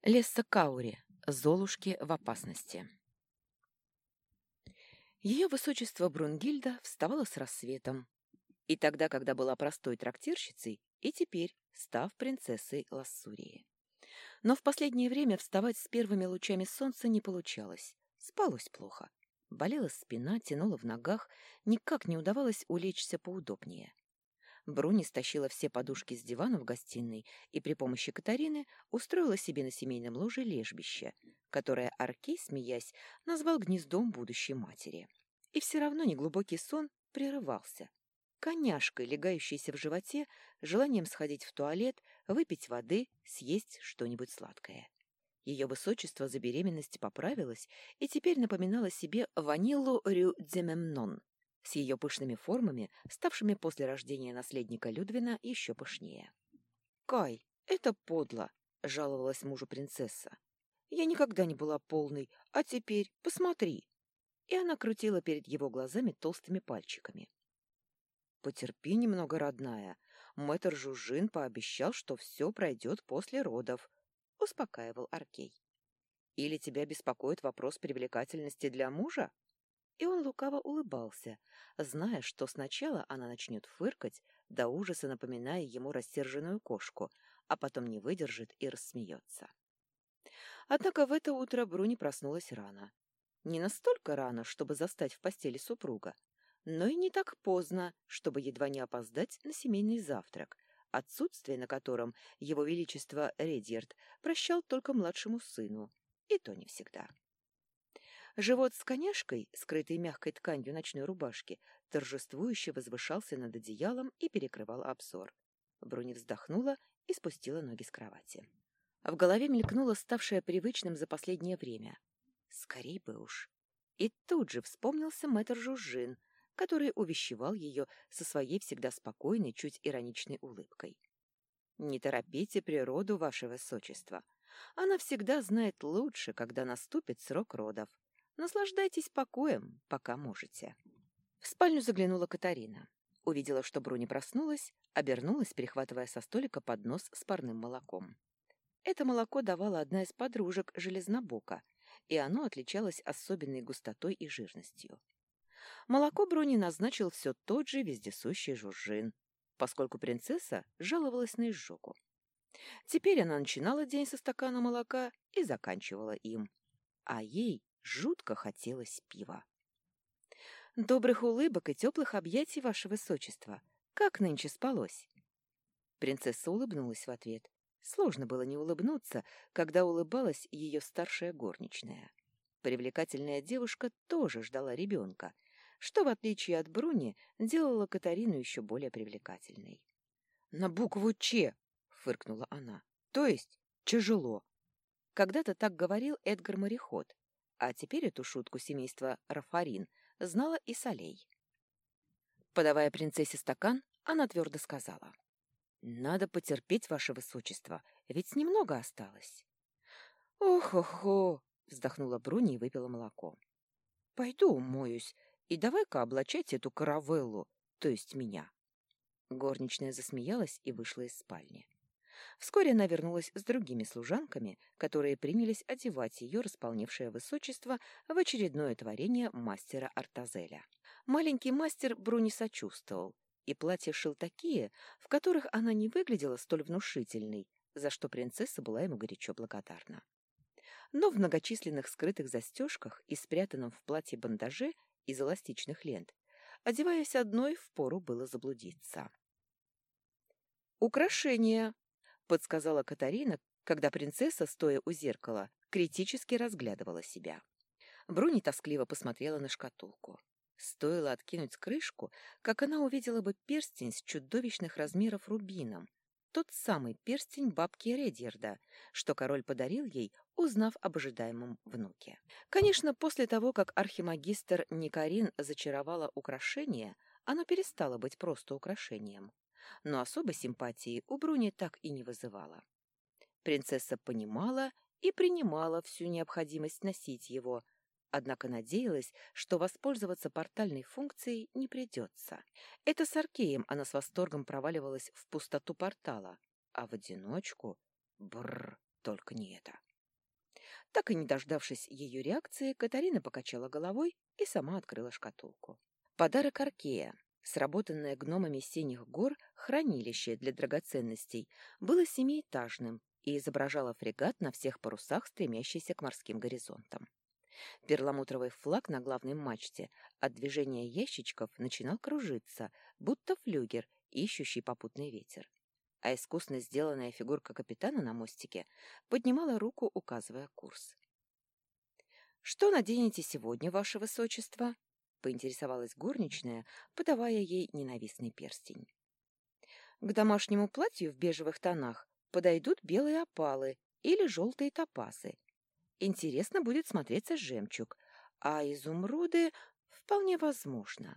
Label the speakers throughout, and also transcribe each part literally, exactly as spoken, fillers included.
Speaker 1: Лесса Каури. Золушки в опасности. Ее высочество Брунгильда вставала с рассветом. И тогда, когда была простой трактирщицей, и теперь, став принцессой Лассурии. Но в последнее время вставать с первыми лучами солнца не получалось. Спалось плохо. Болела спина, тянула в ногах, никак не удавалось улечься поудобнее. Бруни стащила все подушки с дивана в гостиной и при помощи Катарины устроила себе на семейном ложе лежбище, которое Аркей, смеясь, назвал гнездом будущей матери. И все равно неглубокий сон прерывался. Коняшкой, легающейся в животе, желанием сходить в туалет, выпить воды, съесть что-нибудь сладкое. Ее высочество за беременность поправилось и теперь напоминало себе ваниллу рю дземемнон, с ее пышными формами, ставшими после рождения наследника Людвина еще пышнее. «Кай, это подло!» — жаловалась мужу принцесса. «Я никогда не была полной, а теперь посмотри!» И она крутила перед его глазами толстыми пальчиками. «Потерпи немного, родная. Мэтр Жужжин пообещал, что все пройдет после родов», — успокаивал Аркей. «Или тебя беспокоит вопрос привлекательности для мужа?» И он лукаво улыбался, зная, что сначала она начнет фыркать, до ужаса напоминая ему рассерженную кошку, а потом не выдержит и рассмеется. Однако в это утро Бруни проснулась рано. Не настолько рано, чтобы застать в постели супруга, но и не так поздно, чтобы едва не опоздать на семейный завтрак, отсутствие на котором его величество Редьярд прощал только младшему сыну, и то не всегда. Живот с коняшкой, скрытой мягкой тканью ночной рубашки, торжествующе возвышался над одеялом и перекрывал обзор. Бруни вздохнула и спустила ноги с кровати. В голове мелькнуло ставшее привычным за последнее время. Скорей бы уж. И тут же вспомнился мэтр Жужжин, который увещевал ее со своей всегда спокойной, чуть ироничной улыбкой. «Не торопите природу, ваше высочество. Она всегда знает лучше, когда наступит срок родов. Наслаждайтесь покоем, пока можете». В спальню заглянула Катарина. Увидела, что Бруни проснулась, обернулась, перехватывая со столика поднос с парным молоком. Это молоко давала одна из подружек Железнобока, и оно отличалось особенной густотой и жирностью. Молоко Бруни назначил все тот же вездесущий Жужжин, поскольку принцесса жаловалась на изжогу. Теперь она начинала день со стакана молока и заканчивала им. А ей жутко хотелось пива. «Добрых улыбок и теплых объятий, ваше высочество! Как нынче спалось?» Принцесса улыбнулась в ответ. Сложно было не улыбнуться, когда улыбалась ее старшая горничная. Привлекательная девушка тоже ждала ребенка, что, в отличие от Бруни, делало Катарину еще более привлекательной. «На букву «Ч», — фыркнула она, — «то есть тяжело». Когда-то так говорил Эдгар Мореход, а теперь эту шутку семейства Рафарин знала и Солей. Подавая принцессе стакан, она твердо сказала: «Надо потерпеть, ваше высочество, ведь немного осталось». «Ох-охо!» — вздохнула Бруни и выпила молоко. «Пойду умоюсь, и давай-ка облачать эту каравеллу, то есть меня». Горничная засмеялась и вышла из спальни. Вскоре она вернулась с другими служанками, которые принялись одевать ее располневшее высочество в очередное творение мастера Артазеля. Маленький мастер Бруни сочувствовал, и платья шил такие, в которых она не выглядела столь внушительной, за что принцесса была ему горячо благодарна. Но в многочисленных скрытых застежках и спрятанном в платье бандаже из эластичных лент, одеваясь одной, впору было заблудиться. «Украшения!» — подсказала Катарина, когда принцесса, стоя у зеркала, критически разглядывала себя. Бруни тоскливо посмотрела на шкатулку. Стоило откинуть крышку, как она увидела бы перстень с чудовищных размеров рубином, тот самый перстень бабки Редьярда, что король подарил ей, узнав об ожидаемом внуке. Конечно, после того, как архимагистр Никарин зачаровала украшение, оно перестало быть просто украшением, но особой симпатии у Бруни так и не вызывало. Принцесса понимала и принимала всю необходимость носить его, однако надеялась, что воспользоваться портальной функцией не придется. Это с Аркеем она с восторгом проваливалась в пустоту портала, а в одиночку... Бррр, только не это. Так и не дождавшись ее реакции, Катарина покачала головой и сама открыла шкатулку. Подарок Аркея, сработанное гномами Синих гор хранилище для драгоценностей, было семиэтажным и изображало фрегат на всех парусах, стремящийся к морским горизонтам. Перламутровый флаг на главной мачте от движения ящичков начинал кружиться, будто флюгер, ищущий попутный ветер. А искусно сделанная фигурка капитана на мостике поднимала руку, указывая курс. «Что наденете сегодня, ваше высочество?» — поинтересовалась горничная, подавая ей ненавистный перстень. «К домашнему платью в бежевых тонах подойдут белые опалы или желтые топазы. Интересно будет смотреться жемчуг, а изумруды вполне возможно».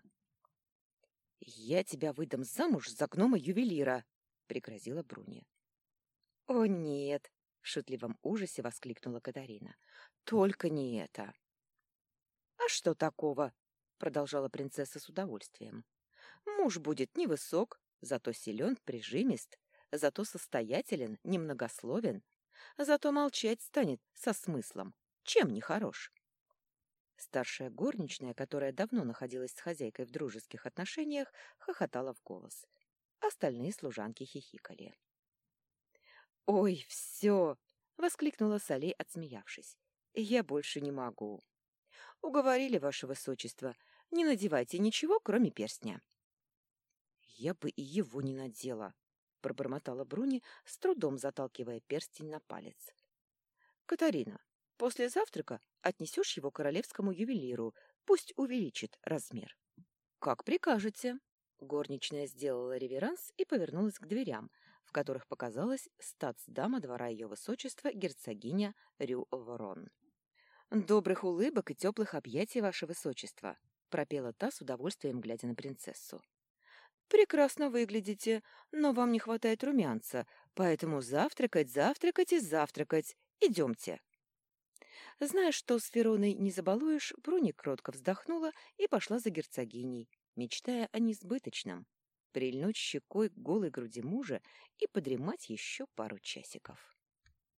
Speaker 1: «Я тебя выдам замуж за гнома-ювелира!» — пригрозила Бруни. «О, нет!» — в шутливом ужасе воскликнула Катарина. «Только не это!» «А что такого?» — продолжала принцесса с удовольствием. «Муж будет невысок, зато силен, прижимист, зато состоятелен, немногословен, зато молчать станет со смыслом. Чем не хорош?» Старшая горничная, которая давно находилась с хозяйкой в дружеских отношениях, хохотала в голос. Остальные служанки хихикали. «Ой, все!» — воскликнула Салей, отсмеявшись. «Я больше не могу. Уговорили, ваше высочество, не надевайте ничего, кроме перстня». «Я бы и его не надела», — пробормотала Бруни, с трудом заталкивая перстень на палец. «Катарина, после завтрака отнесешь его королевскому ювелиру, пусть увеличит размер». «Как прикажете». Горничная сделала реверанс и повернулась к дверям, в которых показалась статсдама двора ее высочества герцогиня Рю-Ворон. «Добрых улыбок и теплых объятий, ваше высочество», — пропела та с удовольствием, глядя на принцессу. «Прекрасно выглядите, но вам не хватает румянца, поэтому завтракать, завтракать и завтракать. Идемте». Зная, что с Фероной не забалуешь, Бруни кротко вздохнула и пошла за герцогиней, мечтая о несбыточном — прильнуть щекой к голой груди мужа и подремать еще пару часиков.